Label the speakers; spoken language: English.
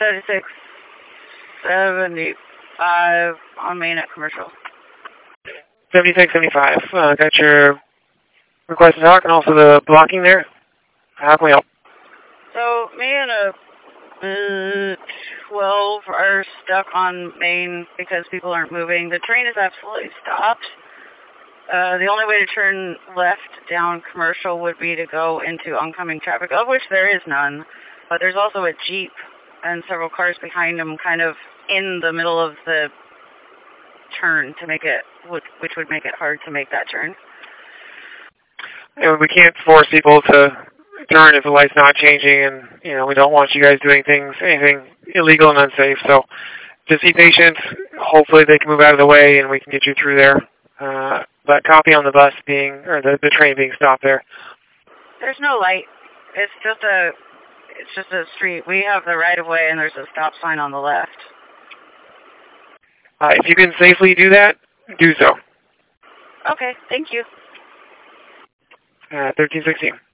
Speaker 1: 7675 on Main at Commercial.
Speaker 2: 7675. Got your request to talk and also the blocking there. How can we help?
Speaker 1: So, me and a 12 are stuck on Main because people aren't moving. The train is absolutely stopped. The only way to turn left down Commercial would be to go into oncoming traffic, of which there is none. But there's also a Jeep and several cars behind them kind of in the middle of the turn to make it, which would make it hard to make that turn.
Speaker 2: And we can't force people to turn if the light's not changing, and we don't want you guys doing anything illegal and unsafe. So just be patient. Hopefully they can move out of the way and we can get you through there. But copy on the bus the train being stopped there.
Speaker 1: There's no light. It's just a street. We have the right of way and there's a stop sign on the left.
Speaker 2: If you can safely do that, do so.
Speaker 1: Okay, thank you.
Speaker 2: 1316.